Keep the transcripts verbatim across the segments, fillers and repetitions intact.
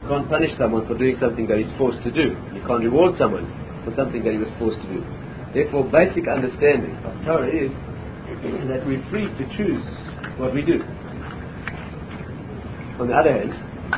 You can't punish someone for doing something that he's forced to do. You can't reward someone for something that he was forced to do. Therefore, basic understanding of Torah is that we're free to choose what we do. On the other hand,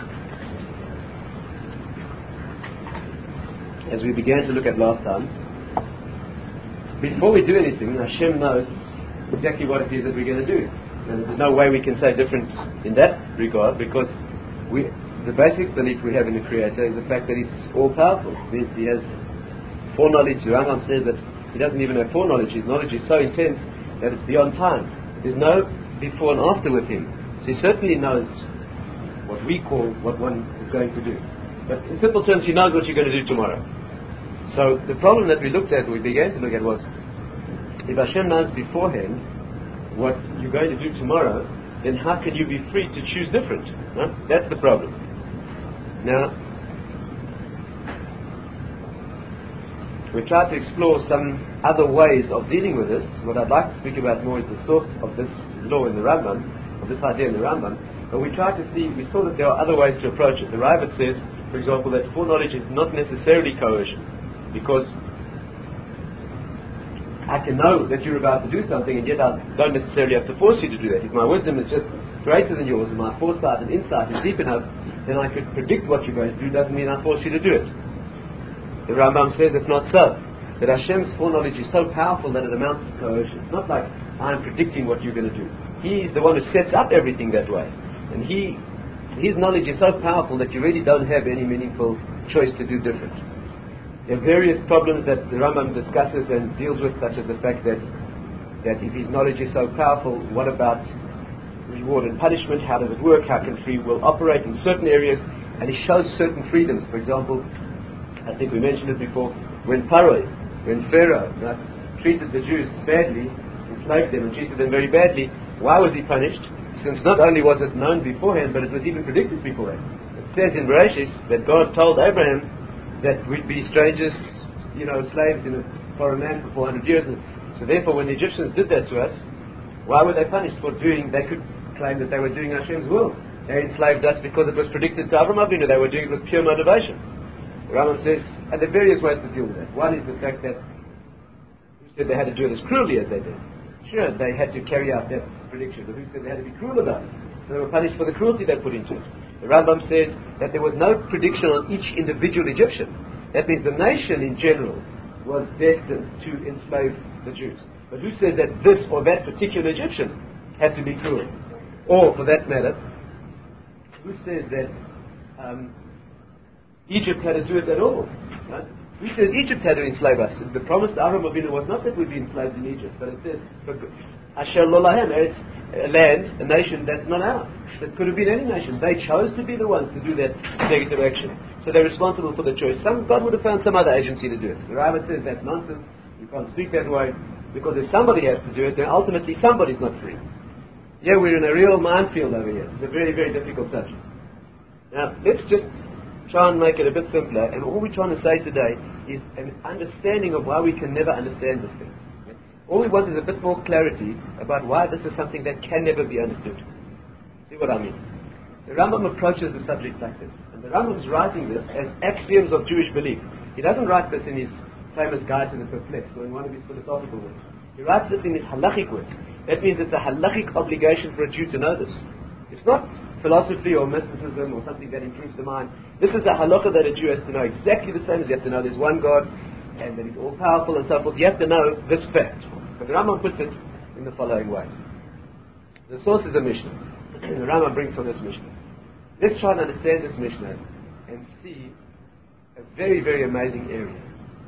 as we began to look at last time, before we do anything, Hashem knows exactly what it is that we're going to do. And there's no way we can say different in that regard, because we, the basic belief we have in the Creator is the fact that He's all-powerful. It means He has foreknowledge. The Rambam says that He doesn't even have foreknowledge. His knowledge is so intense that it's beyond time. There's no before and after with Him. So He certainly knows what we call what one is going to do. But in simple terms, He knows what you're going to do tomorrow. So the problem that we looked at, we began to look at, was if Hashem knows beforehand what you're going to do tomorrow, then how can you be free to choose different? Huh? That's the problem. Now, we try to explore some other ways of dealing with this. What I'd like to speak about more is the source of this law in the Rambam, of this idea in the Rambam. But we tried to see, we saw that there are other ways to approach it. The Raavad says, for example, that foreknowledge is not necessarily coercion, because I can know that you're about to do something, and yet I don't necessarily have to force you to do that. If my wisdom is just greater than yours, and my foresight and insight is deep enough, then I could predict what you're going to do. Doesn't mean I force you to do it. The Rambam says it's not so. That Hashem's foreknowledge is so powerful that it amounts to coercion. It's not like I'm predicting what you're going to do. He's the one who sets up everything that way. And he, His knowledge is so powerful that you really don't have any meaningful choice to do different. There are various problems that the Rambam discusses and deals with, such as the fact that that if his knowledge is so powerful, what about reward and punishment? How does it work? How can free will operate in certain areas? And he shows certain freedoms. For example, I think we mentioned it before, when Paroi, when Pharaoh right, treated the Jews badly, enslaved them and treated them very badly, why was he punished? Since not only was it known beforehand, but it was even predicted beforehand. It says in Bereshis that God told Abraham that we'd be strangers, you know, slaves in a foreign land for four hundred years. And so therefore, when the Egyptians did that to us, why were they punished for doing, they could claim that they were doing Hashem's will. They enslaved us because it was predicted to Avraham Avinu. They were doing it with pure motivation. The Rambam says, and there are various ways to deal with that. One is the fact that, who said they had to do it as cruelly as they did? Sure, they had to carry out that prediction, but who said they had to be cruel about it? So they were punished for the cruelty they put into it. The Rambam says that there was no prediction on each individual Egyptian. That means the nation in general was destined to enslave the Jews. But who said that this or that particular Egyptian had to be cruel? Or, for that matter, who says that um, Egypt had to do it at all? Right? Who says Egypt had to enslave us? The promise to Avraham Avinu was not that we'd be enslaved in Egypt, but it says, Asher lo lahem, it's a land, a nation that's not ours. It could have been any nation. They chose to be the ones to do that negative action. So they're responsible for the choice. Some, God would have found some other agency to do it. The Raavad says that's nonsense. You can't speak that way. Because if somebody has to do it, then ultimately somebody's not free. Yeah, we're in a real minefield over here. It's a very, very difficult subject. Now, let's just try and make it a bit simpler. And all we're trying to say today is an understanding of why we can never understand this thing. All we want is a bit more clarity about why this is something that can never be understood. See what I mean? The Rambam approaches the subject like this. And the Rambam is writing this as axioms of Jewish belief. He doesn't write this in his famous Guide to the Perplexed or in one of his philosophical works. He writes this in his halachic work. That means it's a halachic obligation for a Jew to know this. It's not philosophy or mysticism or something that improves the mind. This is a halakha that a Jew has to know exactly the same as you have to know there's one God and that He's all-powerful and so forth. You have to know this fact. But the Rambam puts it in the following way. The source is a Mishnah. And the Rambam brings from this Mishnah. Let's try and understand this Mishnah and see a very, very amazing area.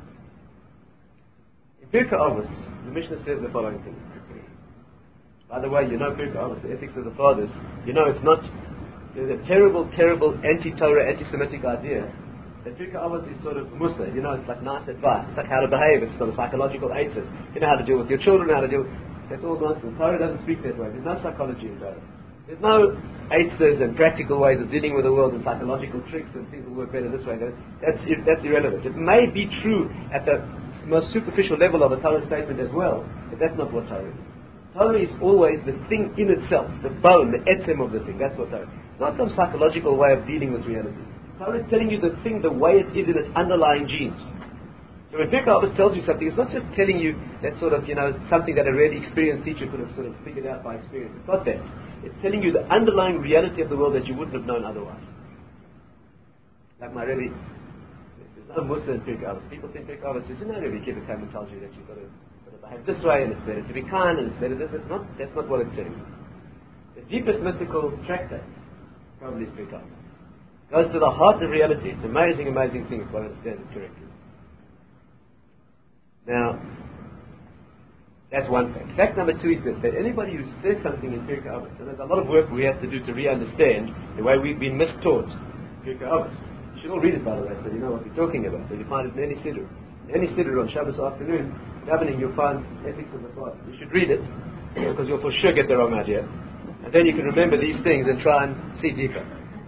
In Pirkei Avos, the Mishnah says the following thing. By the way, you know Pirkei Avos, the ethics of the fathers, you know it's not, there's a terrible, terrible anti-Torah, anti-Semitic idea that Pirkei Avos is sort of Musa, you know, it's like nice advice, it's like how to behave, it's sort of psychological answers, you know how to deal with your children, how to deal, that's all nonsense. Torah doesn't speak that way, there's no psychology in Torah. There's no answers and practical ways of dealing with the world and psychological tricks and things will work better this way. That's, that's irrelevant. It may be true at the most superficial level of a Torah statement as well, but that's not what Torah is. Torah is always the thing in itself, the bone, the etzem of the thing. That's what Torah is. It's not some psychological way of dealing with reality. Torah is telling you the thing the way it is in its underlying genes. So when Pirkei Avos tells you something, it's not just telling you that sort of, you know, something that a really experienced teacher could have sort of figured out by experience. It's not that. It's telling you the underlying reality of the world that you wouldn't have known otherwise. Like my Rebbe, there's no Musa in Pirkei Avos. People think Pirkei Avos is, you know, Rebbe Kiva came and tells you that you've got to sort of behave this way and it's better to be kind and it's better this. It's not, that's not what it's saying. The deepest mystical tractate probably is Pirkei Avos. Goes to the heart of reality. It's an amazing, amazing thing if one understands it correctly. Now, that's one fact. Fact number two is this, that anybody who says something in Pirkei Avos, and there's a lot of work we have to do to re-understand the way we've been mistaught Pirkei Avos. You should all read it, by the way, so you know what we're talking about. So you find it in any siddur. In any siddur on Shabbos afternoon, davening, you'll find Ethics of the Father. You should read it, because you'll for sure get the wrong idea. And then you can remember these things and try and see deeper.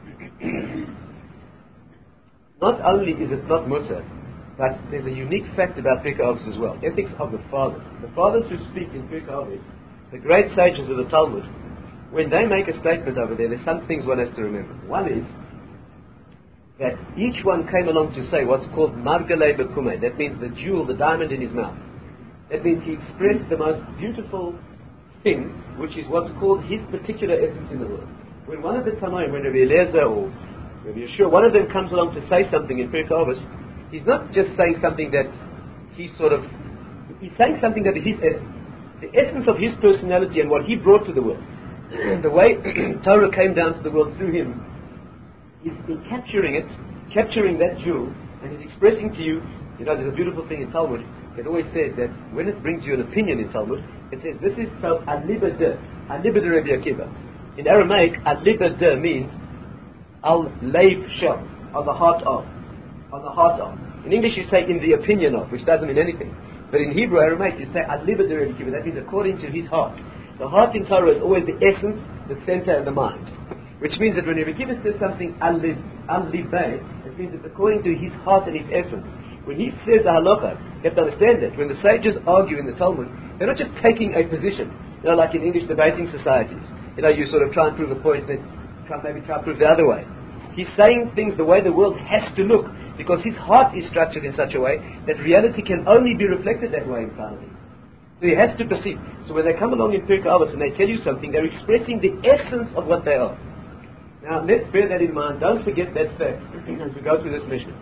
Not only is it not Musa, but there's a unique fact about Pirkei Avos as well. Ethics of the fathers. The fathers who speak in Pirkei Avos, the great sages of the Talmud, when they make a statement over there, there's some things one has to remember. One is that each one came along to say what's called Margalei Bekumei. That means the jewel, the diamond in his mouth. That means he expressed the most beautiful thing, which is what's called his particular essence in the world. When one of the Tanoim, when Rabbi Eliezer or Rabbi Yeshua, one of them comes along to say something in Pirkei Avos, he's not just saying something that he sort of, he's saying something that is his essence. The essence of his personality and what he brought to the world. The way Torah came down to the world through him, is in capturing it, capturing that jewel, and he's expressing to you, you know, there's a beautiful thing in Talmud, it always says that when it brings you an opinion in Talmud, it says, this is spelled Aliba de, Aliba de Rabbi Akiva. In Aramaic, Aliba de means Al-Leiv Shel, on the heart of. On the heart of. In English you say in the opinion of, which doesn't mean anything. But in Hebrew, Aramaic, you say Aliba de Rabbi Akiva. That means according to his heart. The heart in Torah is always the essence, the center, and the mind. Which means that when Rabbi Akiva says something Al-Libay, it means it's according to his heart and his essence. When he says a halacha, you have to understand that. When the sages argue in the Talmud, they're not just taking a position. You know, like in English debating societies. You know, you sort of try and prove a point, then try, maybe try and prove the other way. He's saying things the way the world has to look, because his heart is structured in such a way that reality can only be reflected that way inside of him. So he has to perceive. So when they come along in Pirkei Avos and they tell you something, they're expressing the essence of what they are. Now, let's bear that in mind. Don't forget that fact as we go through this mission.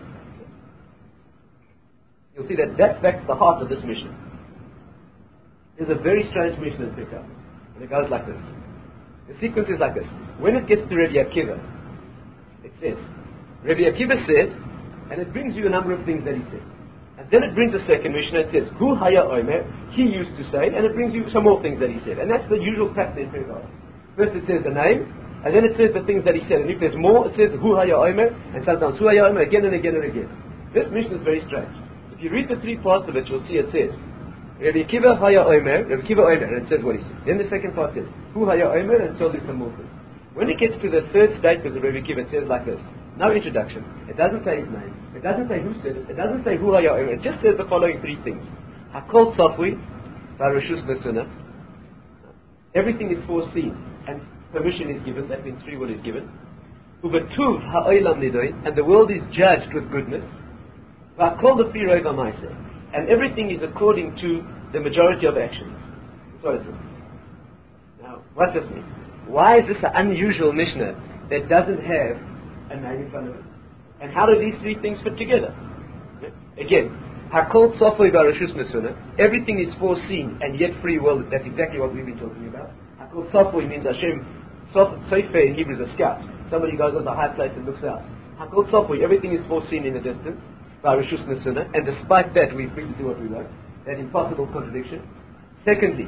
You'll see that that fact's the heart of this mission. There's a very strange mission in Pirkei Avos. And it goes like this. The sequence is like this. When it gets to Rabbi Akiva, it says, Rabbi Akiva said, and it brings you a number of things that he said. And then it brings a second mission and it says, Hu Haya Omer, he used to say, and it brings you some more things that he said. And that's the usual practice in Pirkei Avos. First it says the name, and then it says the things that he said. And if there's more, it says Hu Haya Omer, and sometimes Hu Haya Omer again and again and again. This mission is very strange. If you read the three parts of it, you'll see it says, Rabbi Akiva Haya Omer, Rabbi Akiva Omer, and it says what he said. Then the second part says, Hu Haya Omer, and tells you some more things. When it gets to the third statement of Rabbi Akiva, it says like this. No introduction. It doesn't say his name. It doesn't say who said it. It doesn't say Hu Haya Omer. It just says the following three things. Hakol Tzafui, Barashus Nesuna. Everything is foreseen, and permission is given. That means free will is given. Ubetuv Ha'olam Nidoin, and the world is judged with goodness. V'Hakol Lefi Rov HaMaaseh, and everything is according to the majority of actions. That's what it says. Now, what does this mean? Why is this an unusual Mishnah that doesn't have a name in front of it? And how do these three things fit together? Again, Hakol Tzafui Barashus Nesuna, everything is foreseen and yet free will. That's exactly what we've been talking about. Hakol Tzafui means Hashem, Tzafei in Hebrew is a scout. Somebody goes on the high place and looks out. Hakol Tzafui, everything is foreseen in the distance. Barashus Nesuna, and despite that we're free to do what we want. That impossible contradiction. Secondly,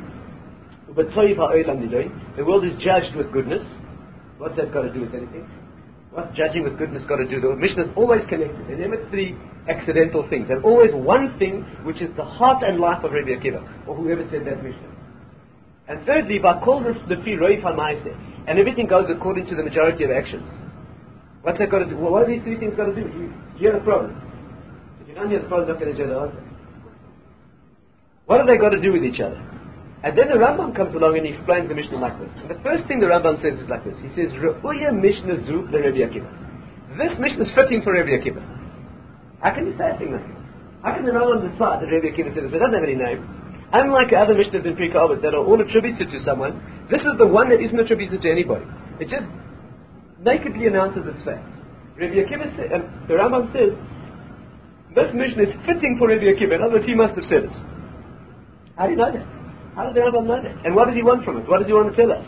the world is judged with goodness. What's that got to do with anything? What's judging with goodness got to do? The Mishnah is always connected. There are never three accidental things. And always one thing which is the heart and life of Rabbi Akiva, or whoever said that Mishnah. And thirdly, Lefi Rov HaMaaseh, and everything goes according to the majority of actions. What's that got to do? Well, what are these three things got to do? You hear the problem. If you don't hear the problem, you're not going to hear the answer. What have they got to do with each other? And then the Rambam comes along and he explains the Mishnah like this. And the first thing the Rambam says is like this. He says, Re'uya Mishnah Zu LeRabbi Akiva. this Mishnah is fitting for Rabbi Akiva. How can you say a thing like this? How can the Rambam decide that Rabbi Akiva said this? It doesn't have any name. Unlike other Mishnahs in Pirkei Avos that are all attributed to someone, this is the one that isn't attributed to anybody. It just nakedly announces its facts. Rabbi Akiva said, and the Rambam says, this Mishnah is fitting for Rabbi Akiva. In other words, he must have said it. How do you know that? How does the Rambam know that? And what does he want from it? What does he want to tell us?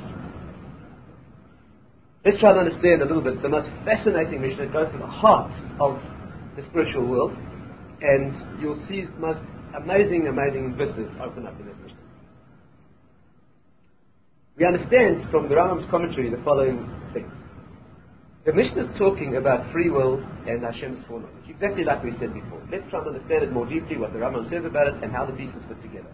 Let's try to understand a little bit. The most fascinating Mishnah. It goes to the heart of the spiritual world, and you'll see the most amazing, amazing vistas open up in this Mishnah. We understand from the Rambam's commentary the following thing. The Mishnah is talking about free will and Hashem's foreknowledge, exactly like we said before. Let's try to understand it more deeply, what the Rambam says about it, and how the pieces fit together.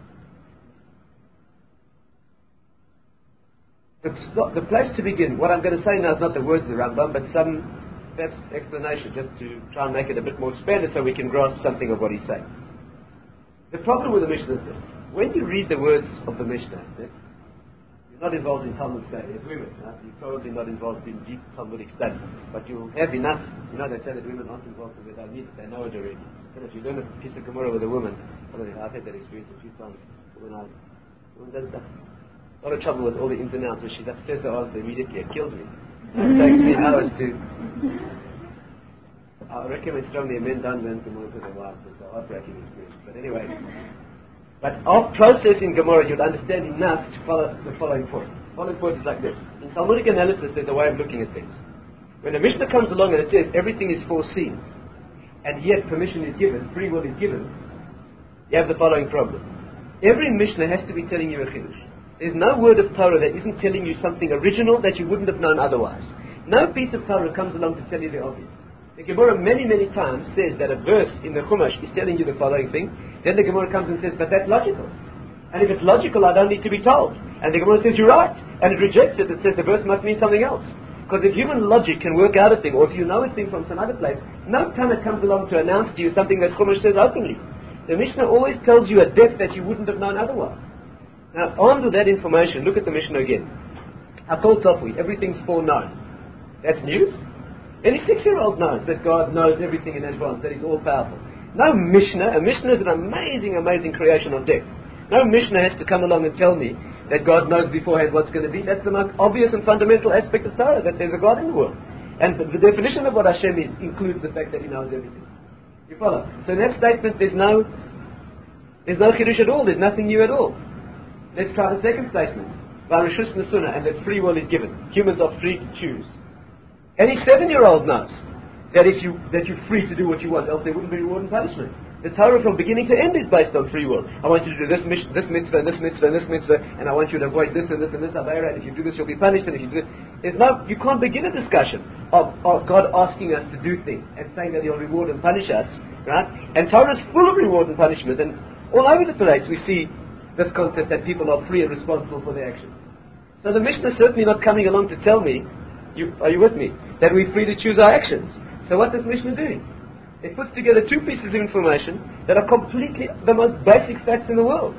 The, the place to begin, what I'm going to say now is not the words of the Rambam, but some perhaps explanation, just to try and make it a bit more expanded so we can grasp something of what he's saying. The problem with the Mishnah is this. When you read the words of the Mishnah, you're not involved in Talmud study. As women, right? You're probably not involved in deep Talmudic study. But you have enough. You know, they say that women aren't involved because they don't need it. They know it already. So if you learn a piece of Gemara with a woman, I mean, I've had that experience a few times. When I, when does that, a lot of trouble with all the ins and outs, where she says the answer immediately. It kills me. It takes me hours to... I recommend strongly men don't learn Gemara with their wives. It's a heartbreaking experience. But anyway, but of processing Gemara, you'll understand enough to follow the following point. The following point is like this. In Talmudic analysis, there's a way of looking at things. When a Mishnah comes along and it says everything is foreseen, and yet permission is given, free will is given, you have the following problem. Every Mishnah has to be telling you a chiddush. There's no word of Torah that isn't telling you something original that you wouldn't have known otherwise. No piece of Torah comes along to tell you the obvious. The Gemara many, many times says that a verse in the Chumash is telling you the following thing. Then the Gemara comes and says, but that's logical. And if it's logical, I don't need to be told. And the Gemara says, you're right. And it rejects it. It says the verse must mean something else. Because if human logic can work out a thing, or if you know a thing from some other place, no Tana comes along to announce to you something that Chumash says openly. The Mishnah always tells you a depth that you wouldn't have known otherwise. Now, armed with that information, look at the Mishnah again. Hakol Tofui, everything's foreknown. That's news? Any six-year-old knows that God knows everything in advance, that He's all-powerful. No Mishnah, a Mishnah is an amazing, amazing creation of depth. No Mishnah has to come along and tell me that God knows beforehand what's going to be. That's the most obvious and fundamental aspect of Torah, that there's a God in the world. And the, the definition of what Hashem is includes the fact that He knows everything. You follow? So in that statement, there's no, there's no chiddush at all. There's nothing new at all. Let's try the second statement. Varishus Nesuna, and that free will is given. Humans are free to choose. Any seven-year-old knows that if you that you're free to do what you want, else there wouldn't be reward and punishment. The Torah from beginning to end is based on free will. I want you to do this, mish, this mitzvah, and this mitzvah, and this mitzvah, and I want you to avoid this and this and this avera. And if you do this, you'll be punished. And if you do this, there's no, you can't begin a discussion of, of God asking us to do things and saying that He'll reward and punish us, right? And Torah is full of reward and punishment, and all over the place we see this concept that people are free and responsible for their actions. So the Mishnah is certainly not coming along to tell me, you, are you with me, that we're free to choose our actions. So what is Mishnah doing? It puts together two pieces of information that are completely the most basic facts in the world.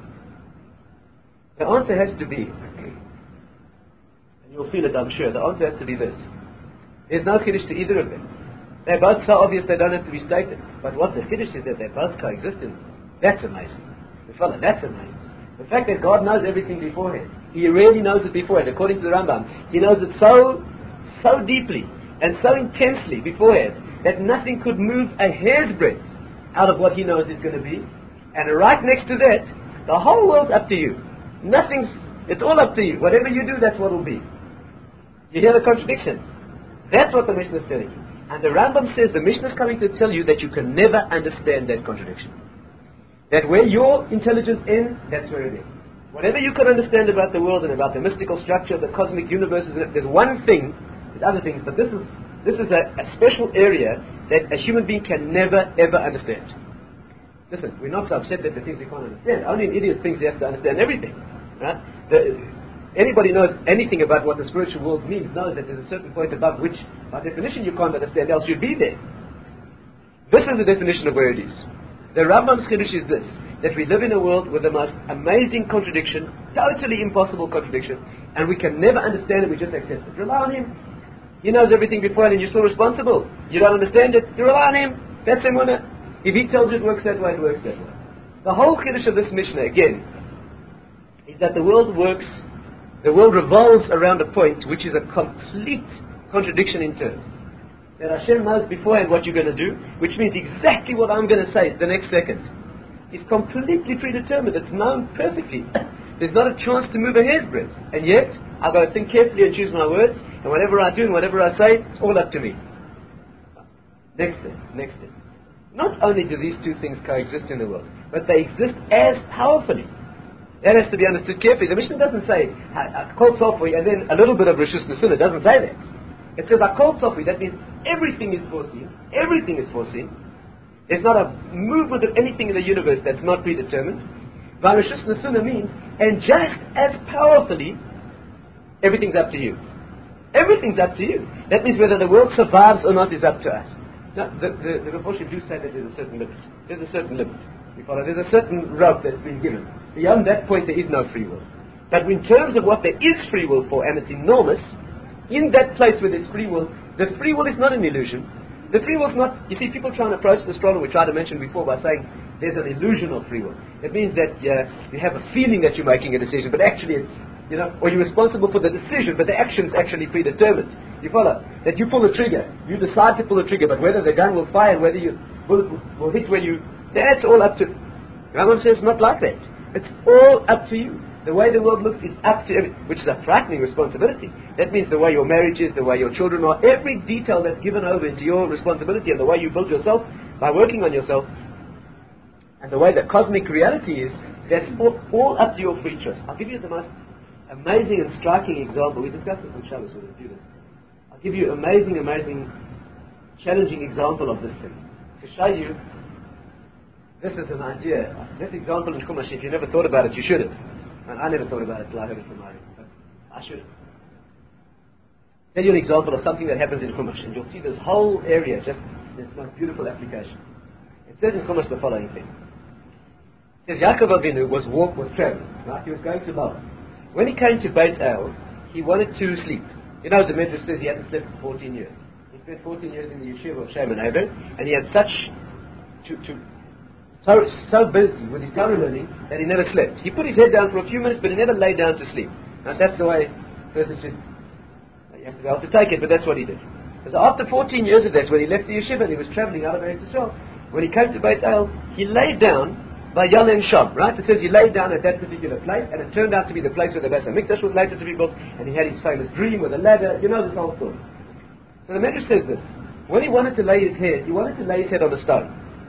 The answer has to be, and you'll feel it I'm sure, the answer has to be this. There's no chiddush to either of them. They're both so obvious they don't have to be stated. But what the chiddush is that they both coexist in. That's amazing. The fellow, that's amazing. The fact that God knows everything beforehand. He really knows it beforehand. According to the Rambam, He knows it so, so deeply and so intensely beforehand that nothing could move a hair's breadth out of what He knows is going to be. And right next to that, the whole world's up to you. Nothing's, it's all up to you. Whatever you do, that's what will be. You hear the contradiction? That's what the Mishnah is telling you. And the Rambam says the Mishnah is coming to tell you that you can never understand that contradiction. That where your intelligence ends, that's where it is. Whatever you can understand about the world and about the mystical structure of the cosmic universe, there's one thing, there's other things, but this is this is a, a special area that a human being can never, ever understand. Listen, we're not so upset that the things we can't understand. Only an idiot thinks he has to understand everything. Right? The, anybody knows anything about what the spiritual world means knows that there's a certain point above which, by definition, you can't understand, else you'd be there. This is the definition of where it is. The Rambam's chiddush is this, that we live in a world with the most amazing contradiction, totally impossible contradiction, and we can never understand it, we just accept it. Rely on Him. He knows everything beforehand and you're still responsible. You don't understand it, you rely on Him. That's emunah. If He tells you it works that way, it works that way. The whole chiddush of this Mishnah, again, is that the world works, the world revolves around a point which is a complete contradiction in terms. That Hashem knows beforehand what you're going to do, which means exactly what I'm going to say the next second. It's completely predetermined. It's known perfectly. There's not a chance to move a hair's breadth. And yet, I've got to think carefully and choose my words, and whatever I do and whatever I say, it's all up to me. Next step, next step. Not only do these two things coexist in the world, but they exist as powerfully. That has to be understood carefully. The Mishnah doesn't say, Kol Sofri, and then a little bit of Rishus Nesuna. It doesn't say that. It says, Kol Sofri. That means everything is foreseen. Everything is foreseen. There's not a movement of anything in the universe that's not predetermined. Rishus Nesuna means, and just as powerfully, everything's up to you. Everything's up to you. That means whether the world survives or not is up to us. Now, the, the, the Raboshim do say that there's a certain limit. There's a certain limit. You follow? There's a certain rope that's been given. Beyond that point, there is no free will. But in terms of what there is free will for, and it's enormous, in that place where there's free will, the free will is not an illusion. The free will is not... You see, people try and approach the astronomer, we tried to mention before, by saying there's an illusion of free will. It means that uh, you have a feeling that you're making a decision, but actually it's, you know, or you're responsible for the decision, but the action's actually predetermined. You follow? That you pull the trigger. You decide to pull the trigger, but whether the gun will fire, whether you bullet will, will hit when you... That's all up to... Rambam says not like that. It's all up to you. The way the world looks is up to every, which is a frightening responsibility. That means the way your marriage is, the way your children are, every detail that's given over into your responsibility, and the way you build yourself by working on yourself, and the way the cosmic reality is, that's all, all up to your free choice. I'll give you the most amazing and striking example. We discussed this on Shabbos with the students. I'll give you an amazing, amazing, challenging example of this thing to show you. This is an idea. This example in Chumash, if you never thought about it, you should have. And I never thought about it till I heard it from Ari, but I should have. Tell you an example of something that happens in Chumash, and you'll see this whole area just in its most beautiful application. It says in Chumash the following thing. It says Yaakov Avinu was walk was traveling, right? He was going to Lavan. When he came to Beit El, he wanted to sleep. You know, the Midrash says he hadn't slept for fourteen years. He spent fourteen years in the yeshiva of Shem and Eber, and he had such to to So, so busy with his Torah learning that he never slept. He put his head down for a few minutes, but he never lay down to sleep. Now that's the way a person should... You have to be able to take it, but that's what he did. So after fourteen years of that, when he left the yeshiva and he was traveling out of Eretz Yisrael, when he came to Beit El, he lay down by Yalem Sham, right? It says he lay down at that particular place, and it turned out to be the place where the Beis HaMikdash was later to be built, and he had his famous dream with a ladder. You know this whole story. So the Medrash says this. When he wanted to lay his head, he wanted to lay his head on a stone.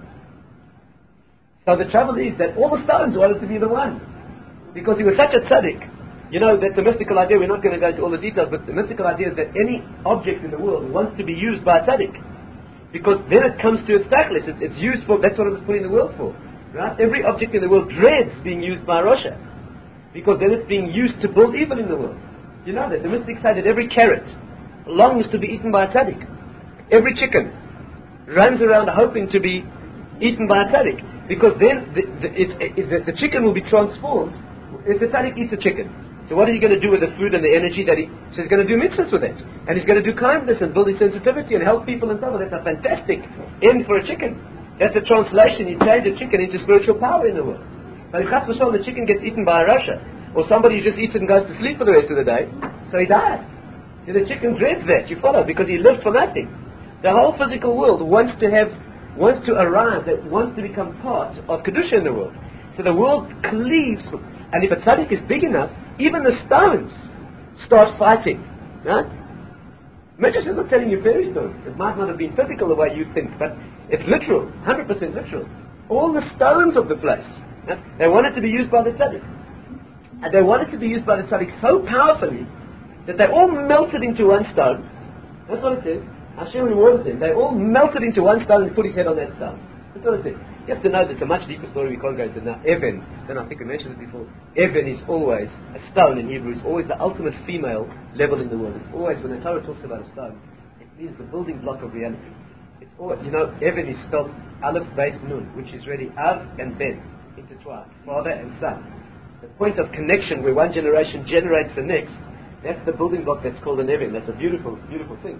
So the trouble is that all the stones wanted to be the one. Because he was such a tzaddik. You know, that's the mystical idea. We're not going to go into all the details, but the mystical idea is that any object in the world wants to be used by a tzaddik. Because then it comes to its tachlis. It, it's used for, that's what it was put in the world for. Right? Every object in the world dreads being used by a Rosha. Because then it's being used to build evil in the world. You know that. The mystics say that every carrot longs to be eaten by a tzaddik. Every chicken runs around hoping to be eaten by a tzaddik. Because then the, the, it, it, the, the chicken will be transformed if the tzaddik eats the chicken. So what is he going to do with the food and the energy that he... So he's going to do mitzvahs with it. And he's going to do kindness and build his sensitivity and help people and so on. That's a fantastic end for a chicken. That's a translation. You change a chicken into spiritual power in the world. But if Chas v'Shalom, the chicken gets eaten by a Rasha, or somebody who just eats it and goes to sleep for the rest of the day, so he dies. So the chicken dreads that, you follow, because he lived for nothing. The whole physical world wants to have... wants to arrive, that wants to become part of Kedusha in the world. So the world cleaves, and if a tzaddik is big enough, even the stones start fighting. Right? Medrash is not telling you fairy stories. It might not have been physical the way you think, but it's literal, one hundred percent literal. All the stones of the place, right? They wanted to be used by the tzaddik. And they wanted to be used by the tzaddik so powerfully that they all melted into one stone. That's what it says. Hashem rewarded them. They all melted into one stone and put his head on that stone. That's what it says. You have to know that it's a much deeper story we can't go into now. Even, then I think I mentioned it before, Even is always, a stone in Hebrew is always the ultimate female level in the world. It's always, when the Torah talks about a stone, it means the building block of reality. It's always, you know, Even is spelled Aleph, Beis, Nun, which is really Av and Ben, intertwined, father and son. The point of connection where one generation generates the next, That's the building block that's called an Even. That's a beautiful, beautiful thing.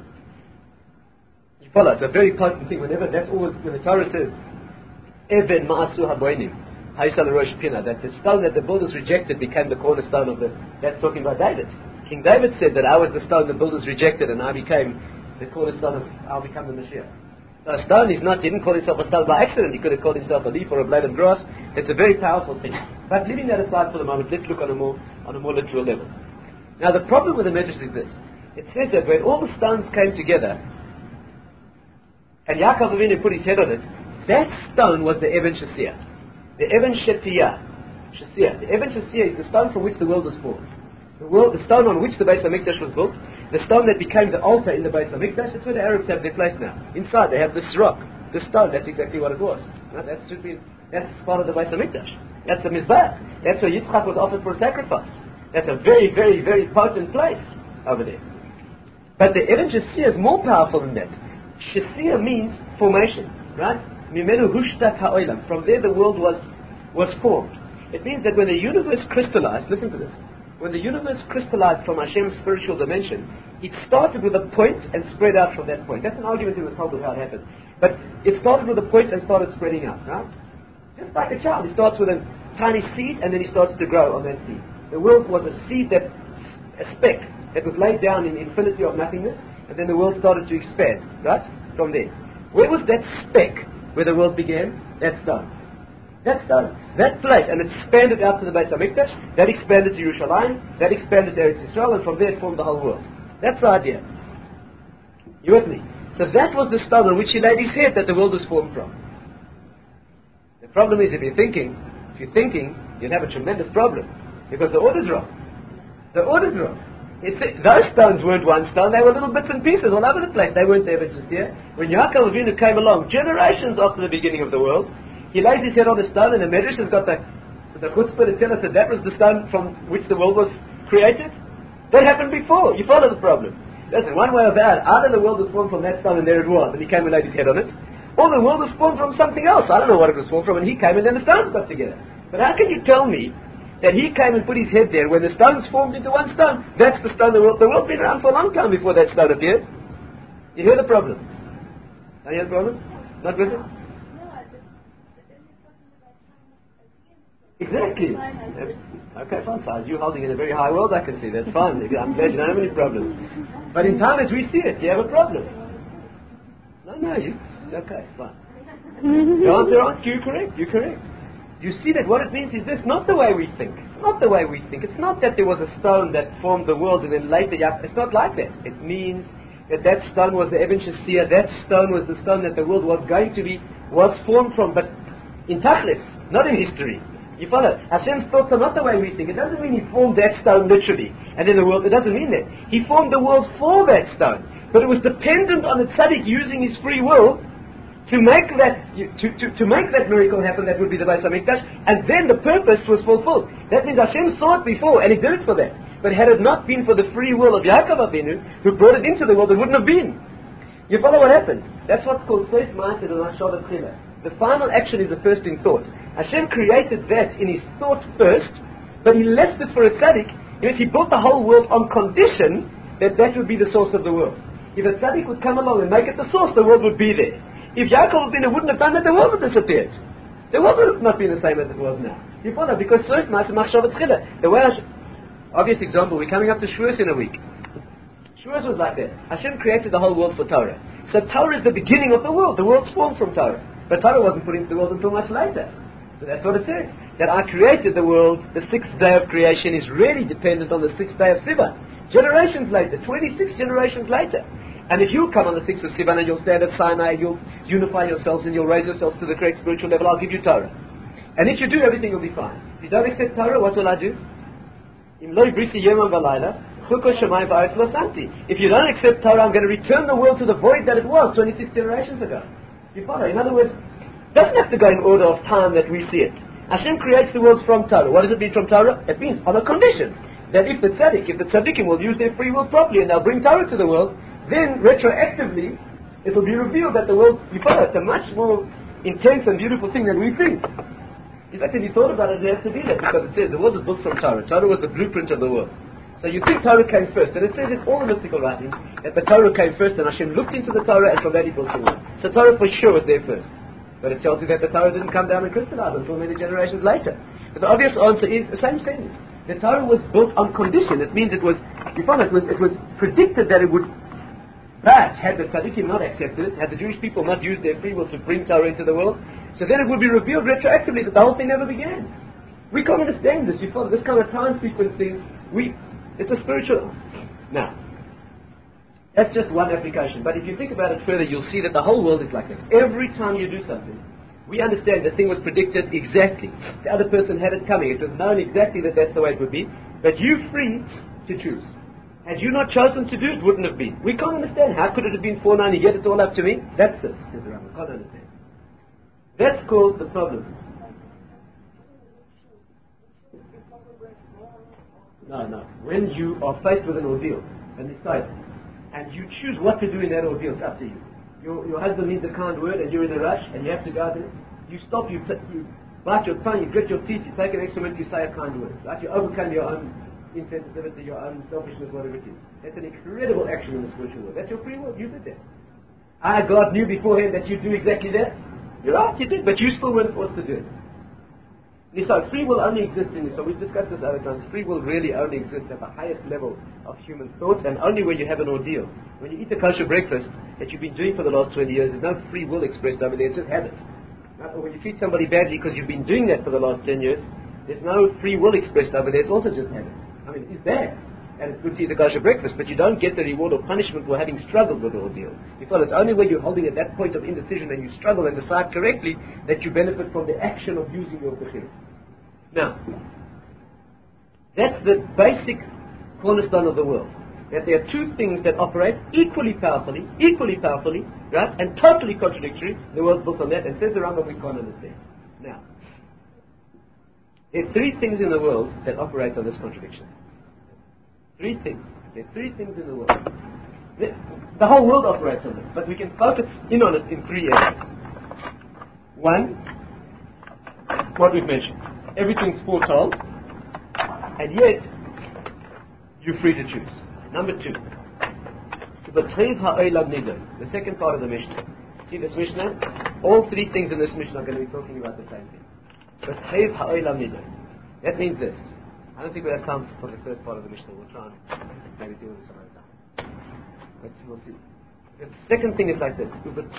You follow? It's a very potent thing. Whenever, that's always, when the Torah says, Even ma'asu haboinim, haisal rosh pina, that the stone that the builders rejected became the cornerstone of the, that's talking about David. King David said that I was the stone the builders rejected and I became the cornerstone of, I'll become the Mashiach. So a stone is not, he didn't call himself a stone by accident, he could have called himself a leaf or a blade of grass. It's a very powerful thing. But leaving that aside for the moment, let's look on a more, on a more literal level. Now the problem with the Medrash is this. It says that when all the stones came together, and Yaakov Avinu put his head on it, that stone was the Even Shasiyah. The Even Shetiyah. Shasiyah. The Even Shasiyah is the stone from which the world was formed. The, world, the stone on which the Beis HaMikdash was built, the stone that became the altar in the Beis HaMikdash, that's where the Arabs have their place now. Inside they have this rock, this stone, that's exactly what it was. Right? That should be, that's part of the Beis HaMikdash. That's the Mizbah. That's where Yitzchak was offered for sacrifice. That's a very, very, very potent place over there. But the Even Shasiyah is more powerful than that. Shasiyah means formation, right? Mimenu hushtat ha'olam. From there the world was, was formed. It means that when the universe crystallized, listen to this, when the universe crystallized from Hashem's spiritual dimension, it started with a point and spread out from that point. That's an argument in the Talmud how it happened. But it started with a point and started spreading out, right? Just like a child. He starts with a tiny seed and then he starts to grow on that seed. The world was a seed that, a speck, that was laid down in infinity of nothingness, and then the world started to expand, right? From there. Where was that speck where the world began? That stone. That stone. That place. And it expanded out to the Beis HaMikdash. That expanded to Yerushalayim. That expanded to Eretz Yisrael. And from there it formed the whole world. That's the idea. You with me? So that was the stone on which he laid his head that the world was formed from. The problem is if you're thinking, if you're thinking, you'll have a tremendous problem. Because the order's wrong. The order's wrong. It's, those stones weren't one stone, they were little bits and pieces all over the place. They weren't there just here. When Yaakov Avinu came along, generations after the beginning of the world, he laid his head on the stone, and the Medrash has got the, the chutzpah to tell us that that was the stone from which the world was created. That happened before. You follow the problem. Listen, one way or the other, either the world was formed from that stone and there it was, and he came and laid his head on it, or the world was formed from something else. I don't know what it was formed from, and he came and then the stones got together. But how can you tell me that he came and put his head there when the stones formed into one stone? That's the stone the world. The world's been around for a long time before that stone appeared. You hear the problem? Are you hear the problem? Not with it? Exactly. Okay, fine. So you're holding in a very high world, I can see. That's fine. I'm glad you don't have any problems. But in time as we see it, you have a problem. No, no, you. Okay, fine. The answer, answer, you're correct. You're correct. You see that what it means is this, not the way we think. It's not the way we think. It's not that there was a stone that formed the world and then later, it's not like that. It means that that stone was the Even Shasiyah, that stone was the stone that the world was going to be, was formed from, but in Tachlis, not in history. You follow? Hashem's thoughts are not the way we think. It doesn't mean he formed that stone literally, and then the world, it doesn't mean that. He formed the world for that stone, but it was dependent on the tzaddik using his free will to make that to, to, to make that miracle happen. That would be the Beis HaMikdash, and then the purpose was fulfilled. That means Hashem saw it before, and he did it for that. But had it not been for the free will of Yaakov Avinu, who brought it into the world, it wouldn't have been. You follow what happened? That's what's called Seif Ma'aseh L'Machshava Tchila. The final action is the first in thought. Hashem created that in his thought first, but he left it for a tzaddik. Yes, he built the whole world on condition that that would be the source of the world. If a tzaddik would come along and make it the source, the world would be there. If Yaakov wouldn't have done that, the world would have disappeared. The world would have not been the same as it was now. You follow? Because Seif Ma'aseh Machshava Tchila. The way Hashem, obvious example, we're coming up to Shavuos in a week. Shavuos was like that. Hashem created the whole world for Torah. So Torah is the beginning of the world. The world's formed from Torah. But Torah wasn't put into the world until much later. So that's what it says. That I created the world, the sixth day of creation is really dependent on the sixth day of Sivan. Generations later, twenty-six generations later. And if you come on the sixth of Sivan and you'll stand at Sinai, you'll unify yourselves and you'll raise yourselves to the correct spiritual level, I'll give you Torah. And if you do, everything will be fine. If you don't accept Torah, what will I do? If you don't accept Torah, I'm going to return the world to the void that it was twenty-six generations ago. You follow? In other words, it doesn't have to go in order of time that we see it. Hashem creates the world from Torah. What does it mean from Torah? It means on a condition that if the tzaddik, if the tzaddikim will use their free will properly and they'll bring Torah to the world, then retroactively it will be revealed that the world, you follow, it's a much more intense and beautiful thing than we think. In fact, if you thought about it, it has to be that because it says the world is built from Torah. Torah was the blueprint of the world. So So you think Torah came first, and it says in all the mystical writings that the Torah came first, and Hashem looked into the Torah, and from that He built the world. So Torah for sure was there first. But it tells you that the Torah didn't come down and crystallize until many generations later. But the obvious answer is the same thing. The Torah was built on condition. It means it was, you find it was, it was predicted that it would. But had the Tzaddikim not accepted it, had the Jewish people not used their free will to bring Torah into the world, so then it would be revealed retroactively that the whole thing never began. We can't understand this. You follow this kind of time sequencing. We, it's a spiritual. Now, that's just one application. But if you think about it further, you'll see that the whole world is like that. Every time you do something, we understand the thing was predicted exactly. The other person had it coming. It was known exactly that that's the way it would be. But you're free to choose. Had you not chosen to do it, wouldn't have been. We can't understand. How could it have been four ninety, yet it's all up to me? That's it, says the Rambam. Can't understand. That's called the problem. No, no. When you are faced with an ordeal, and decide, and you choose what to do in that ordeal, it's up to you. Your, your husband needs a kind word, and you're in a rush, and you have to go out there. You stop, you, t- you bite your tongue, you grit your teeth, you take an extra minute, you say a kind word. Right? You overcome your own insensitivity, your own selfishness, whatever it is. That's an incredible action in the spiritual world. That's your free will. You did that. Ah, God knew beforehand that you'd do exactly that. You're right, you did, but you still weren't forced to do it. So free will only exists in, so we've discussed this other times, free will really only exists at the highest level of human thought, and only when you have an ordeal. When you eat a kosher breakfast that you've been doing for the last twenty years, there's no free will expressed over there, it's just habit. Right? Or when you treat somebody badly because you've been doing that for the last ten years, there's no free will expressed over there, it's also just habit. I mean, it's bad, and it's good to eat a kosher breakfast, but you don't get the reward or punishment for having struggled with the ordeal. Because it's only when you're holding at that point of indecision and you struggle and decide correctly that you benefit from the action of using your bechira. Now, that's the basic cornerstone of the world. That there are two things that operate equally powerfully, equally powerfully, right, and totally contradictory. The world's built on that, and says the Rambam, we can't understand. Now, there are three things in the world that operate on this contradiction. Three things. There are three things in the world. The, the whole world operates on this, but we can focus in on it in three areas. One, what we've mentioned. Everything's foretold, and yet you're free to choose. Number two, the second part of the Mishnah. See this Mishnah? All three things in this Mishnah are going to be talking about the same thing. That means this. I don't think we have time for the third part of the Mishnah. We'll try and maybe deal with it some other time. But we'll see. The second thing is like this.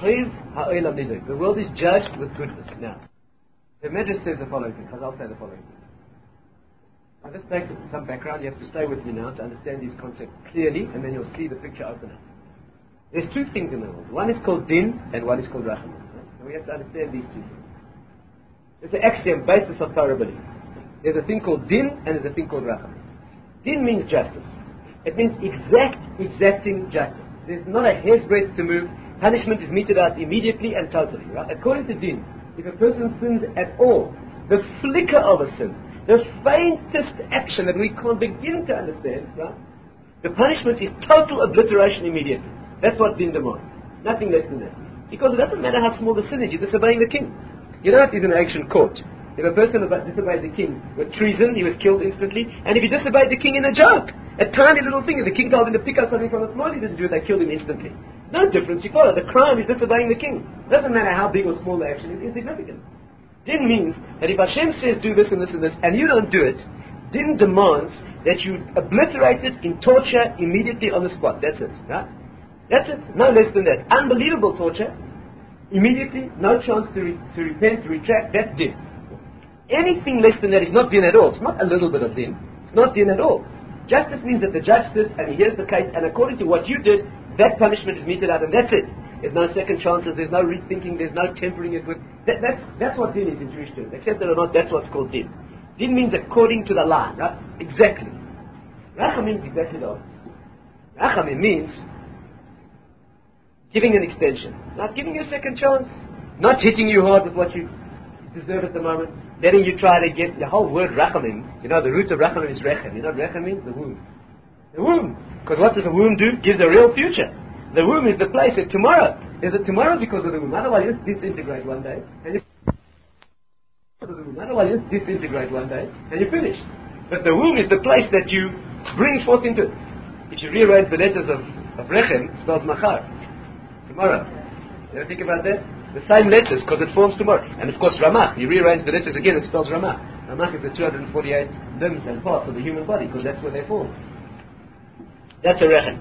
The world is judged with goodness. Now, the Medrash says the following thing, because I'll say the following thing. Now this takes some background, you have to stay with me now to understand these concepts clearly, and then you'll see the picture open up. There's two things in the world. One is called din, and one is called rachamim. Right? And we have to understand these two things. It's an axiom, basis of Torah belief. There's a thing called din, and there's a thing called rachamim. Din means justice. It means exact, exacting justice. There's not a hair's breadth to move. Punishment is meted out immediately and totally. Right? According to din, if a person sins at all, the flicker of a sin, the faintest action that we can't begin to understand, right? The punishment is total obliteration immediately. That's what din demands. Nothing less than that. Because it doesn't matter how small the sin is, you're disobeying the king. You know that is an ancient court. If a person disobeyed the king with treason, he was killed instantly. And if he disobeyed the king in a joke, a tiny little thing, if the king told him to pick up something from the floor, he didn't do it, they killed him instantly. No difference, you follow. The crime is disobeying the king. Doesn't matter how big or small the action is, it's insignificant. Din means that if Hashem says do this and this and this, and you don't do it, Din demands that you obliterate it in torture immediately on the spot. That's it. Right? That's it. No less than that. Unbelievable torture. Immediately, no chance to, re- to repent, to retract. That's Din. Anything less than that is not din at all. It's not a little bit of din. It's not din at all. Justice means that the judge sits and he hears the case, and according to what you did, that punishment is meted out, and that's it. There's no second chances, there's no rethinking, there's no tempering it with... That, that's, that's what din is in Jewish terms. Accept it or not, that's what's called din. Din means according to the law, right? Exactly. Rachamim means exactly the opposite. Rachamim means giving an extension. Not giving you a second chance. Not hitting you hard with what you deserve at the moment. Letting you try to get the whole word rachamim. You know, the root of rachamim is rechem. You know what rechem means? The womb. The womb. Because what does the womb do? Gives a real future. The womb is the place of tomorrow. Is it tomorrow because of the womb? Otherwise you just disintegrate one day. And you Otherwise you just disintegrate one day and you're finished. But the womb is the place that you brings forth into it. If you rearrange the letters of, of Rechem, it spells Machar, tomorrow. You ever think about that? The same letters, because it forms tomorrow. And of course Ramach, you rearrange the letters again, it spells Ramach. Ramach is the two hundred forty-eight limbs and parts of the human body, because that's where they form. That's a Rechem.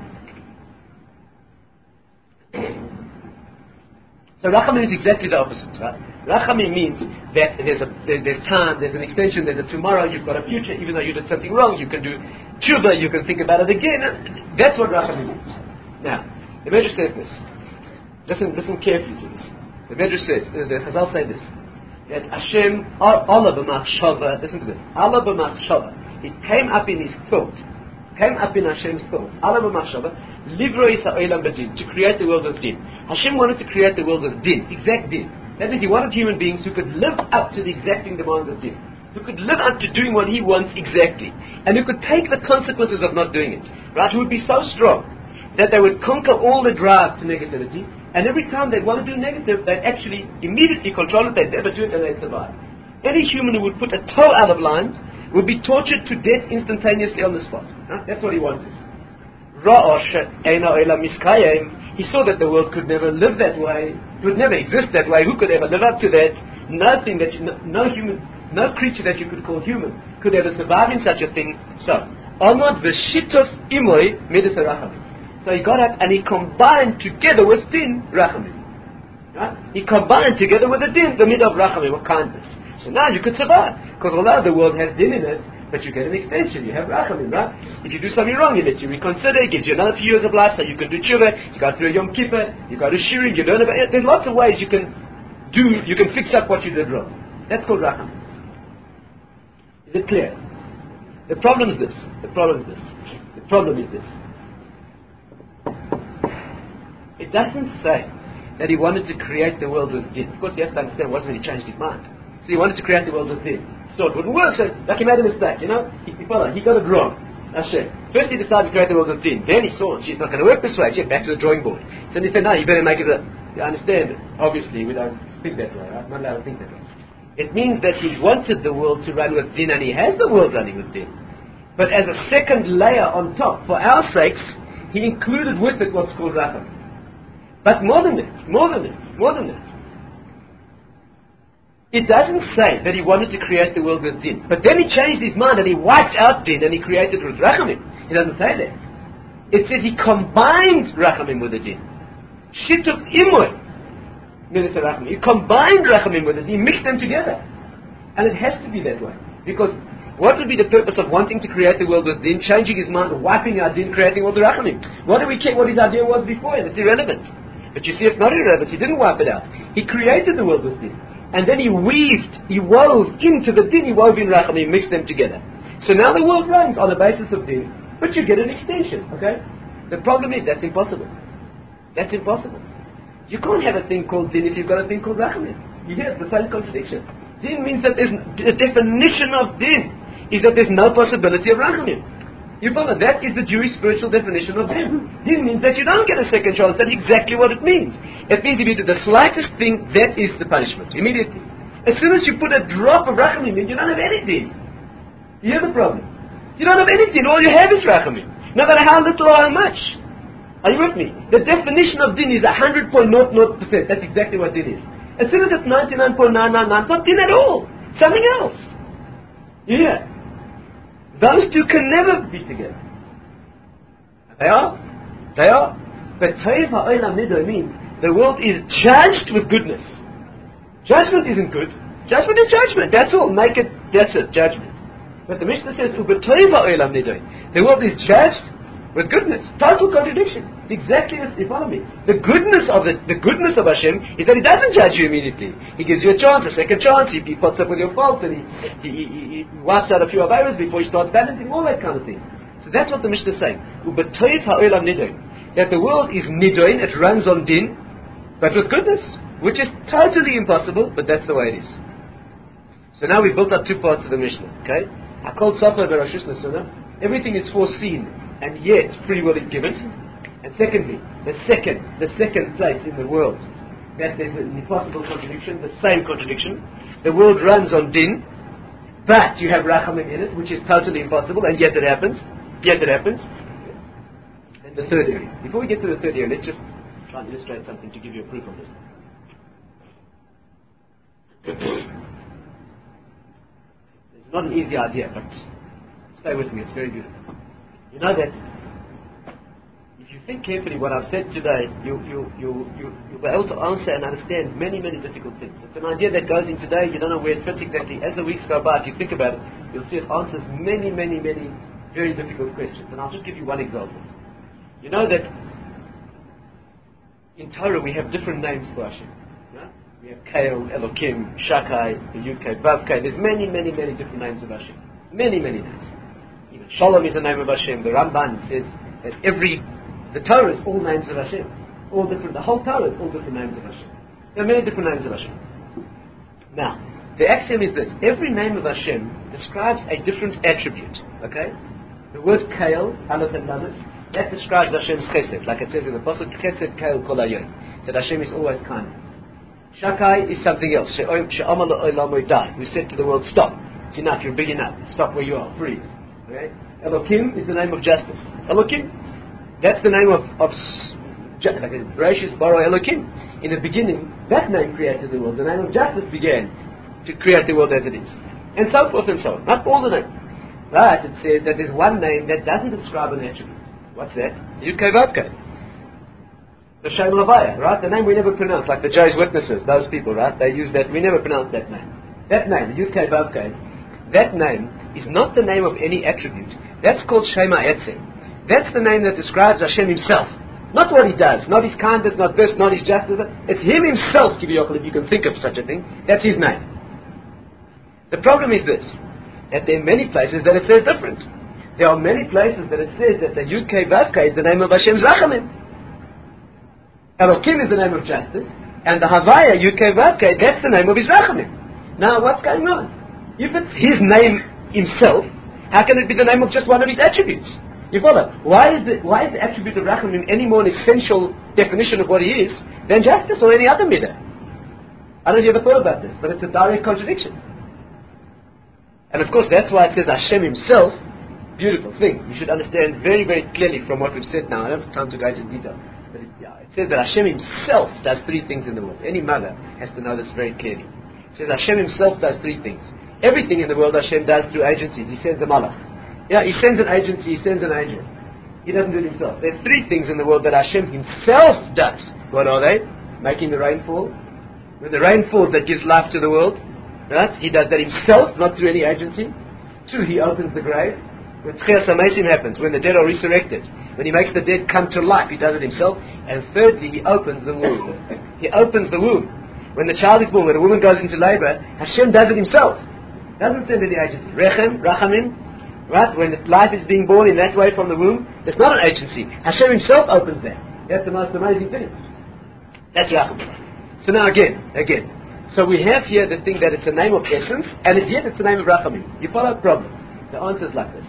So Rachamim is exactly the opposite, right? Rachamim means that there's a there, there's time, there's an extension, there's a tomorrow, you've got a future, even though you did something wrong, you can do tshuva, you can think about it again. That's what Rachamim means. Now, the Medrash says this. Listen, listen carefully to this. The Medrash says, the, the Chazal say this, that Hashem, Allah b'machshava, listen to this, Allah b'machshava, it came up in his thought, came up in Hashem's thought, Allah b'machshava, livro isa olam b'din, to create the world of din. Hashem wanted to create the world of din, exact din. That means he wanted human beings who could live up to the exacting demands of din, who could live up to doing what he wants exactly, and who could take the consequences of not doing it, right? Who would be so strong that they would conquer all the drive to negativity, and every time they'd want to do negative, they'd actually immediately control it, they'd never do it, and they'd survive. Any human who would put a toe out of line would be tortured to death instantaneously on the spot. Huh? That's what he wanted. He saw that the world could never live that way, it would never exist that way. Who could ever live up to that? Nothing that you, no, no human, no creature that you could call human could ever survive in such a thing. So, Amad v'shituf imoy midas harachamim. So he got up and he combined together with din, rachamim. Right? He combined together with the din, the midah of rachamim, of kindness. So now you could survive. Because although the world has din in it, but you get an extension, you have rachamim, right? If you do something wrong, he lets you reconsider, he gives you another few years of life so you can do tshuva, you go through a Yom Kippur, you go to Shirin, you learn about it. There's lots of ways you can do, you can fix up what you did wrong. That's called rachamim. Is it clear? The problem is this. The problem is this. The problem is this. It doesn't say that he wanted to create the world with din. Of course, you have to understand it wasn't when he changed his mind. So he wanted to create the world with din. So it wouldn't work. So, like he made a mistake, you know? He, he, he got it wrong. Hashem. First he decided to create the world with din. Then he saw she's not going to work this way. She went back to the drawing board. So he said, no, you better make it a... You understand? Obviously, we don't think that way, right? Not allowed to think that way. It means that he wanted the world to run with din, and he has the world running with din. But as a second layer on top, for our sakes, he included with it what's called racham. But more than that, more than that, more than that. It doesn't say that he wanted to create the world with din. But then he changed his mind and he wiped out din and he created with rachamim. He doesn't say that. It says he combined rachamim with the din. Shituf imoy. He combined rachamim with it. He mixed them together. And it has to be that way. Because what would be the purpose of wanting to create the world with din, changing his mind, wiping out din, creating all the rachamim? What do we care what his idea was before? It's irrelevant. But you see, it's not irrelevant. He didn't wipe it out. He created the world with din. And then he weaved, he wove into the din, he wove in rachamim, mixed them together. So now the world runs on the basis of din, but you get an extension, okay? The problem is, that's impossible. That's impossible. You can't have a thing called din if you've got a thing called rachamim. You hear the same contradiction. Din means that there's, the definition of din is that there's no possibility of rachamim. You follow? That is the Jewish spiritual definition of din. Din means that you don't get a second chance. That's exactly what it means. It means if you do the slightest thing, that is the punishment. Immediately. As soon as you put a drop of rachamim in, you don't have any din. You hear the problem? You don't have any din. All you have is rachamim. No matter how little or how much. Are you with me? The definition of din is one hundred point zero zero percent. That's exactly what din is. As soon as it's ninety-nine point nine nine nine, it's not din at all. Something else. You hear? Those two can never be together. They are. They are. But Toiv ha'olam nido means the world is judged with goodness. Judgment isn't good. Judgment is judgment. That's all. Make it, that's it, judgment. But the Mishnah says, Ubetoiv ha'olam nido. The world is judged with goodness. Total contradiction. It's exactly as, you follow me. The goodness of the, the goodness of Hashem is that He doesn't judge you immediately. He gives you a chance, a second chance. He, he puts up with your faults and he, he, he, he wipes out a few avayros before He starts balancing, all that kind of thing. So that's what the Mishnah is saying. Ubetoiv ha'olam nidoin. That the world is nidoin, it runs on din, but with goodness, which is totally impossible, but that's the way it is. So now we've built up two parts of the Mishnah. Okay? I called Safar Berosh Hashanah. Everything is foreseen, and yet free will is given. And secondly, the second, the second place in the world, that there's an impossible contradiction, the same contradiction. The world runs on din, but you have Rachamim in it, which is totally impossible, and yet it happens. Yet it happens. And the third area. Before we get to the third area, let's just try and illustrate something to give you a proof of this. It's not an easy idea, but stay with me, it's very beautiful. You know that if you think carefully what I've said today, you, you, you, you, you'll be able to answer and understand many, many difficult things. It's an idea that goes in today, you don't know where it fits exactly. As the weeks go by, if you think about it, you'll see it answers many, many, many very difficult questions. And I'll just give you one example. You know that in Torah we have different names for Hashem. Yeah? We have Kael, Elokim, Shakai, Yud-Kei, Vav-Kei. There's many, many, many different names of Hashem. Many, many names. Even Shalom is the name of Hashem. The Ramban says that every, the Torah is all names of Hashem. All different, the whole Torah is all different names of Hashem. There are many different names of Hashem. Now, the axiom is this. Every name of Hashem describes a different attribute. Okay? The word Kael, Aleph and Lamed, that describes Hashem's chesed. Like it says in the Pasuk, Chesed Kael Kol Hayom. That Hashem is always kind. Shakai is something else. She'amar L'olam Odai. We said to the world, stop. It's enough, you're big enough. Stop where you are, breathe. Okay? Elokim is the name of justice. Elokim, that's the name of, of like Bereshis Bara Elokim. In the beginning, that name created the world. The name of justice began to create the world as it is. And so forth and so on. Not all the names. But it says that there's one name that doesn't describe an attribute. What's that? Yud-Kei Vav-Kei. The Shem Levaya, right? The name we never pronounce, like the Jehovah's Witnesses, those people, right? They use that, we never pronounce that name. That name, the Yud-Kei Vav-Kei, that name is not the name of any attribute. That's called Shema Etzem. That's the name that describes Hashem himself. Not what he does, not his kindness, not this, not his justice. It's him himself, if you can think of such a thing. That's his name. The problem is this, that there are many places that it says different. There are many places that it says that the Yud-Kei Vav-Kei is the name of Hashem's Rachamim. Elokim is the name of justice, and the Havaya, Yud-Kei Vav-Kei, that's the name of his Rachamim. Now, what's going on? If it's his name himself, how can it be the name of just one of his attributes? You follow? Why is the, why is the attribute of Rachamim any more an essential definition of what he is than justice or any other midah? I don't know if you ever thought about this, but it's a direct contradiction. And of course, that's why it says Hashem himself. Beautiful thing. You should understand very, very clearly from what we've said now. I don't have time to go into detail. But it, yeah, it says that Hashem himself does three things in the world. Any mother has to know this very clearly. It says Hashem himself does three things. Everything in the world Hashem does through agencies. He sends a malach. Yeah, he sends an agency, he sends an angel. He doesn't do it himself. There are three things in the world that Hashem himself does. What are they? Making the rain fall. When the rain falls, that gives life to the world. Right? He does that himself, not through any agency. Two, he opens the grave. When Tchias HaMesim happens, when the dead are resurrected, when he makes the dead come to life, he does it himself. And thirdly, he opens the womb. He opens the womb. When the child is born, when a woman goes into labor, Hashem does it himself. Doesn't send any agency. Rechem, Rachamim, right? When the life is being born in that way from the womb, that's not an agency. Hashem himself opens that. That's the most amazing thing. That's Rachamim. So now again, again. So we have here the thing that it's a name of essence, and yet it's the name of Rachamim. You follow the problem? The answer is like this.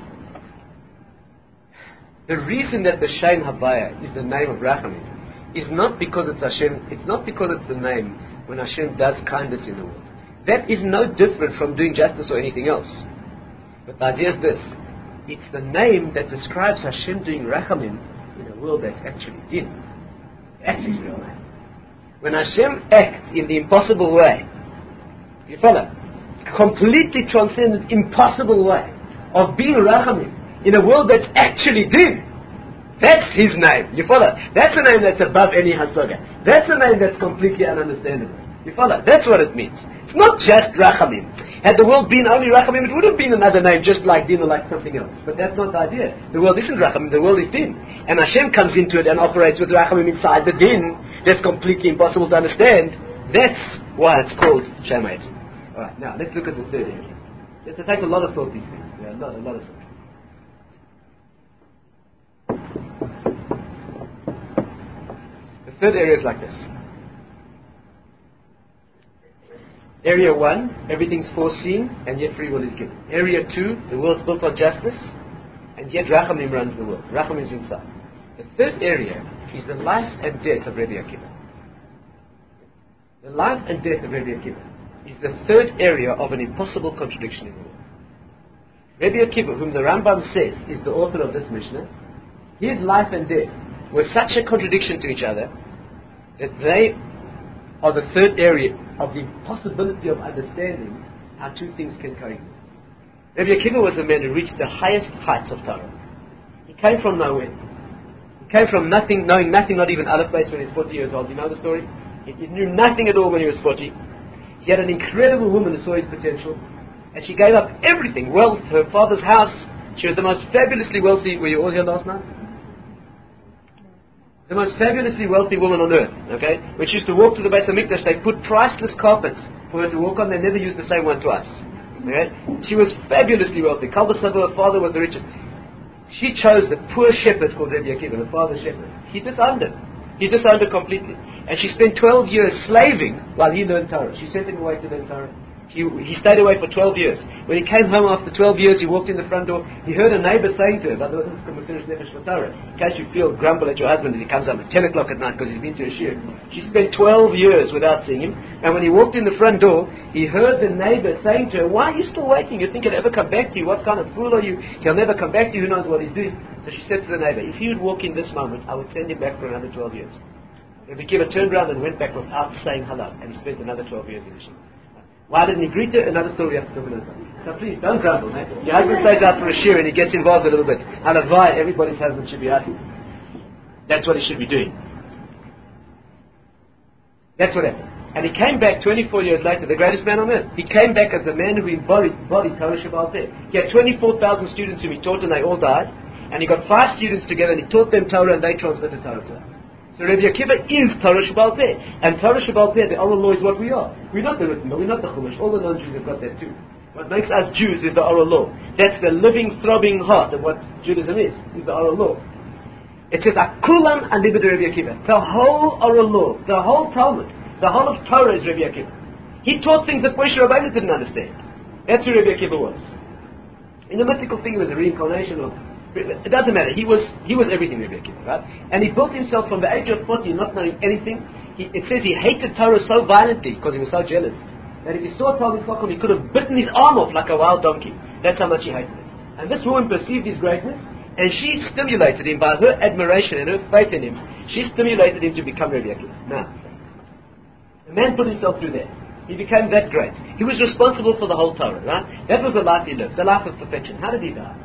The reason that the Shem Havaya is the name of Rachamim is not because it's Hashem, it's not because it's the name when Hashem does kindness in the world. That is no different from doing justice or anything else. But the idea is this. It's the name that describes Hashem doing Rachamim in a world that's actually in. That's his real name. When Hashem acts in the impossible way, you follow? Completely transcendent, impossible way of being Rachamim in a world that's actually din. That's his name. You follow? That's a name that's above any hasaga. That's a name that's completely ununderstandable. You follow? That's what it means. It's not just Rachamim. Had the world been only Rachamim, it would have been another name, just like din or like something else. But that's not the idea. The world isn't Rachamim, the world is din. And Hashem comes into it and operates with Rachamim inside the din. That's completely impossible to understand. That's why it's called Shema Etzem. Alright, now let's look at the third area. It takes a lot of thought, these things. Yeah, a lot, a lot of thought. The third area is like this. Area one, everything's foreseen, and yet free will is given. Area two, the world's built on justice, and yet Rachamim runs the world. Rachamim is inside. The third area is the life and death of Rabbi Akiva. The life and death of Rabbi Akiva is the third area of an impossible contradiction in the world. Rabbi Akiva, whom the Rambam says is the author of this Mishnah, his life and death were such a contradiction to each other that they are the third area of the possibility of understanding how two things can coexist. Rabbi Akiva was a man who reached the highest heights of Torah. He came from nowhere. He came from nothing, knowing nothing, not even Aleph Beis when he was forty years old. You know the story? He, he knew nothing at all when he was forty. He had an incredible woman who saw his potential, and she gave up everything, wealth, her father's house. She was the most fabulously wealthy. Were you all here last night? The most fabulously wealthy woman on earth. Okay, when she used to walk to the Beis Hamikdash, they put priceless carpets for her to walk on. They never used the same one twice. Okay, she was fabulously wealthy. Kalba Saba, her father was the richest. She chose the poor shepherd called Rabbi Akiva, her father's shepherd. He disowned her. He disowned her completely. And she spent twelve years slaving while he learned Torah. She sent him away to learn Torah. He, he stayed away for twelve years. When he came home after twelve years, he walked in the front door. He heard a neighbor saying to her, in case you feel grumble at your husband as he comes home at ten o'clock at night because he's been to a shir. She spent twelve years without seeing him. And when he walked in the front door, he heard the neighbor saying to her, why are you still waiting? You think he'll ever come back to you? What kind of fool are you? He'll never come back to you. Who knows what he's doing? So she said to the neighbor, if he would walk in this moment, I would send him back for another twelve years. Rabbi Akiva turned around and went back without saying hello. And he spent another twelve years in the shir. Why didn't he greet her? Another story we have to talk about. So please, don't grumble, mate. Your husband stays out for a shir and he gets involved a little bit. Halavai, everybody's husband should be happy. That's what he should be doing. That's what happened. And he came back twenty-four years later, the greatest man on earth. He came back as the man who embodied, embodied Torah Shebaal Peh. He had twenty-four thousand students whom he taught and they all died. And he got five students together and he taught them Torah and they transmitted Torah to us. So Rabbi Akiva is Torah Shebaal Peh. And Torah Shebaal Peh, the oral law, is what we are. We're not the written law, we're not the Chumash. All the non-Jews have got that too. What makes us Jews is the oral law. That's the living, throbbing heart of what Judaism is, is the oral law. It says, Akulam alibid Rabbi Akiva. The whole oral law, the whole Talmud, the whole of Torah is Rabbi Akiva. He taught things that Moshe Rabbeinu didn't understand. That's who Rabbi Akiva was. In the mystical thing, it was a reincarnation of... It doesn't matter. He was he was everything, Rabbi Akiva, right? And he built himself from the age of forty, not knowing anything. He, it says he hated Torah so violently because he was so jealous that if he saw Talmud Chacham, he could have bitten his arm off like a wild donkey. That's how much he hated it. And this woman perceived his greatness, and she stimulated him by her admiration and her faith in him. She stimulated him to become Rabbi Akiva. Now, the man put himself through that. He became that great. He was responsible for the whole Torah, right? That was the life he lived, the life of perfection. How did he die?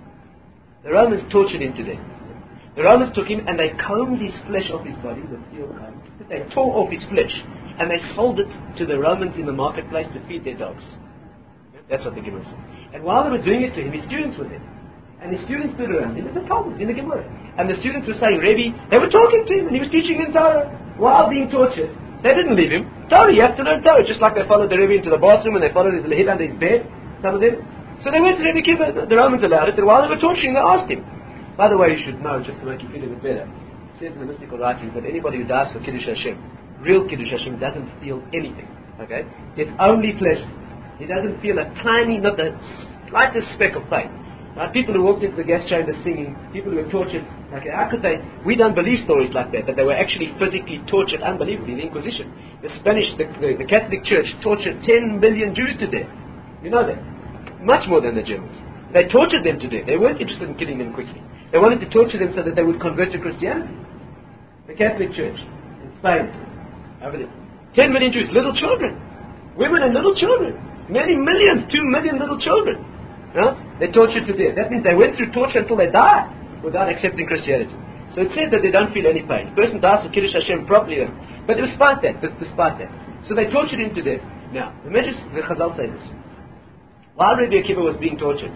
The Romans tortured him to death. The Romans took him and they combed his flesh off his body with steel comb. They tore off his flesh and they sold it to the Romans in the marketplace to feed their dogs. That's what the Gemara says. And while they were doing it to him, his students were there. And his students stood around him. There's a Talmud in the Gemara. And the students were saying, Rebbe, they were talking to him and he was teaching them Torah while being tortured. They didn't leave him. Torah, you have to learn Torah. Just like they followed the Rebbe into the bathroom and they followed his head under his bed, some of them. So they went to Rabbi Akiva, the Romans allowed it, and while they were torturing, they asked him. By the way, you should know, just to make you feel a bit better, it says in the mystical writings that anybody who dies for Kiddush Hashem, real Kiddush Hashem, doesn't feel anything. Okay? It's only pleasure. He doesn't feel a tiny, not the slightest speck of pain. Right? People who walked into the gas chamber singing, people who were tortured, okay, how could they, we don't believe stories like that, that they were actually physically tortured unbelievably, the Inquisition. The Spanish, the, the, the Catholic Church tortured ten million Jews to death. You know that. Much more than the Germans. They tortured them to death. They weren't interested in killing them quickly. They wanted to torture them so that they would convert to Christianity. The Catholic Church in Spain, over there. Ten million Jews, little children. Women and little children. Many millions, two million little children. Right? They tortured to death. That means they went through torture until they died without accepting Christianity. So it says that they don't feel any pain. The person dies for Kiddush Hashem properly. But despite that, despite that. So they tortured him to death. Now, the Medrash, the Chazal say this. While Rabbi Akiva was being tortured,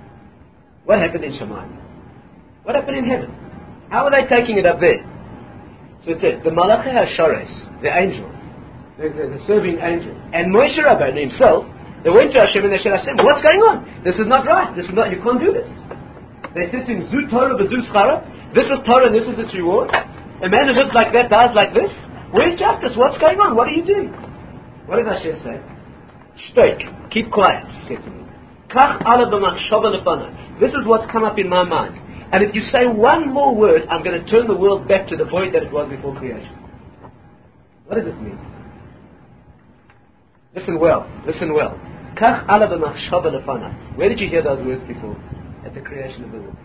what happened in Shamayim? What happened in heaven? How were they taking it up there? So it says, the Malachei HaShores, the angels, the, the, the serving angels, and Moshe Rabbeinu himself, they went to Hashem and they said, Hashem, what's going on? This is not right. This is not, you can't do this. They said to him, Zu Torah v'zu schara, this is Torah and this is its reward. A man who lives like that dies like this? Where's justice? What's going on? What are you doing? What did Hashem say? Shtoik, keep quiet, he said to me. Kach ala b'machshava lefana. This is what's come up in my mind. And if you say one more word, I'm going to turn the world back to the void that it was before creation. What does this mean? Listen well, listen well. Kach ala b'machshava lefana. Where did you hear those words before? At the creation of the world.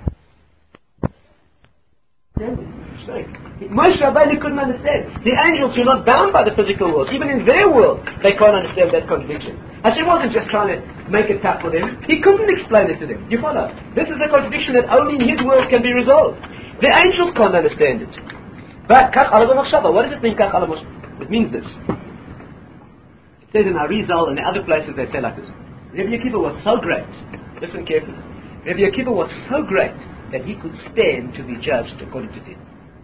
Moshe Rabbeinu couldn't understand. The angels were not bound by the physical world. Even in their world, they can't understand that contradiction. Hashem wasn't just trying to make it tough for them. He couldn't explain it to them. You follow? This is a contradiction that only in His world can be resolved. The angels can't understand it. But, Kach ala b'machshava, what does it mean, Kach ala b'machshava? It means this. It says in Arizal and the other places they say like this. Rabbi Akiva was so great. Listen carefully. Rabbi Akiva was so great that he could stand to be judged according to din.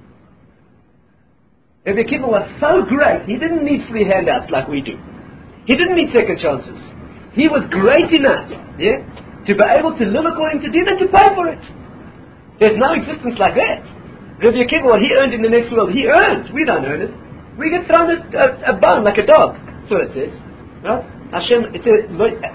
Rabbi Akiva was so great, he didn't need free handouts like we do. He didn't need second chances. He was great enough, yeah, to be able to live according to din and to pay for it. There's no existence like that. Rabbi Akiva, what he earned in the next world, he earned. We don't earn it. We get thrown a, a, a bone like a dog. That's what it says. Right? Hashem, it says,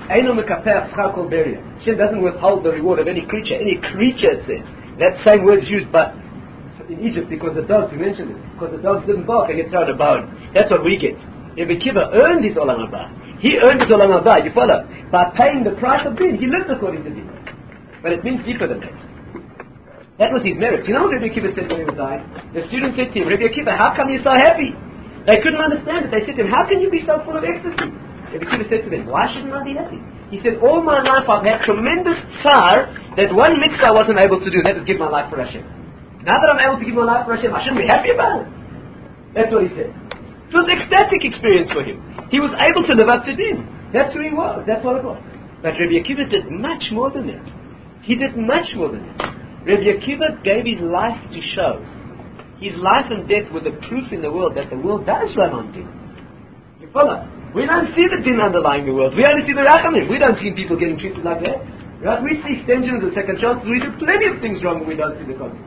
Hashem doesn't withhold the reward of any creature. Any creature, it says. That same word is used but in Egypt because the dogs, you mentioned it, because the dogs didn't bark, they get thrown a bone. That's what we get. Rabbi Akiva earned his Olam Haba. He earned his Olam Haba, you follow? By paying the price of din. He lived according to din. But it means deeper than that. That was his merit. You know what Rabbi Akiva said when he was dying? The student said to him, Rabbi Akiva, how come you're so happy? They couldn't understand it. They said to him, how can you be so full of ecstasy? Rabbi Akiva said to them, why shouldn't I be happy? He said, all my life I've had tremendous tsar that one mitzvah I wasn't able to do, that was give my life for Hashem. Now that I'm able to give my life for Hashem, I shouldn't be happy about it. That's what he said. It was an ecstatic experience for him. He was able to live up to din. That's who he was. That's what it was. But Rabbi Akiva did much more than that. He did much more than that. Rabbi Akiva gave his life to show. His life and death were the proof in the world that the world does run on din. You follow? We don't see the din underlying the world. We only see the rachamim. We don't see people getting treated like that. Right? We see extensions and second chances. We do plenty of things wrong, but we don't see the consequences.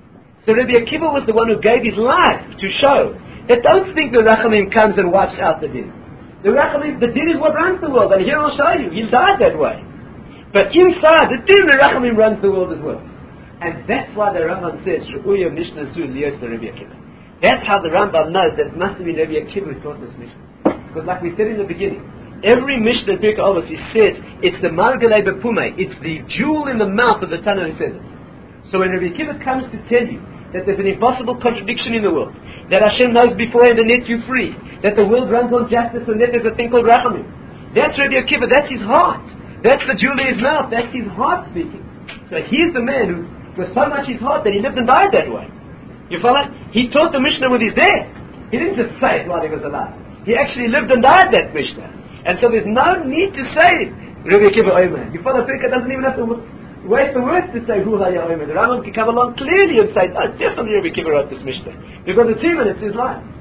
So Rabbi Akiva was the one who gave his life to show that don't think the rachamim comes and wipes out the din. The rachamim, the din is what runs the world, and here I'll show you. He died that way. But inside the din, the rachamim runs the world as well. And that's why the Rambam says, Re'uya Mishnah Zu Liyos Rabbi Akiva. That's how the Rambam knows that it must have been Rabbi Akiva who taught this Mishnah. Because like we said in the beginning, every Mishnah Birka Avos, he says, it's the Margalei Bepume, it's the jewel in the mouth of the Tana who says it. So when Rabbi Akiva comes to tell you that there's an impossible contradiction in the world, that Hashem knows beforehand and let you free, that the world runs on justice and that there's a thing called Rachamim, that's Rabbi Akiva, that's his heart. That's the jewel in his mouth, that's his heart speaking. So he's the man who was so much his heart that he lived and died that way. You follow? He taught the Mishnah with his death. He didn't just say it while he was alive. He actually lived and died that Mishnah. And so there's no need to say Rabbi Akiva Omer. You follow? Pirkei doesn't even have to waste the words to say Hu Haya Omer. The Rambam can come along clearly and say, oh, definitely Rabbi Akiva wrote this Mishnah. Because it's him and it's his life.